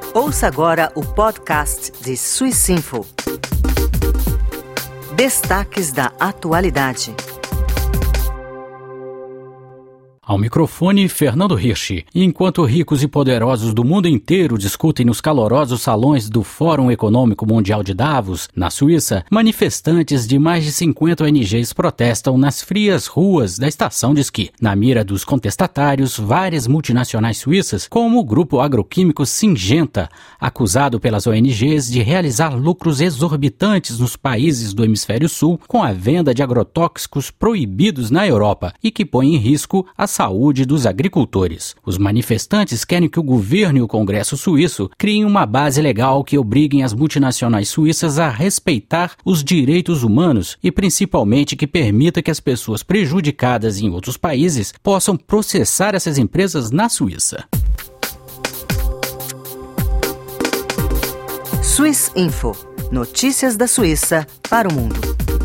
Ouça agora o podcast de Swissinfo. Destaques da atualidade. Ao microfone, Fernando Hirsch. Enquanto ricos e poderosos do mundo inteiro discutem nos calorosos salões do Fórum Econômico Mundial de Davos, na Suíça, manifestantes de mais de 50 ONGs protestam nas frias ruas da estação de esqui. Na mira dos contestatários, várias multinacionais suíças, como o grupo agroquímico Syngenta, acusado pelas ONGs de realizar lucros exorbitantes nos países do Hemisfério Sul com a venda de agrotóxicos proibidos na Europa e que põe em risco a saúde dos agricultores. Os manifestantes querem que o governo e o Congresso suíço criem uma base legal que obriguem as multinacionais suíças a respeitar os direitos humanos e principalmente que permita que as pessoas prejudicadas em outros países possam processar essas empresas na Suíça. Swissinfo. Notícias da Suíça para o mundo.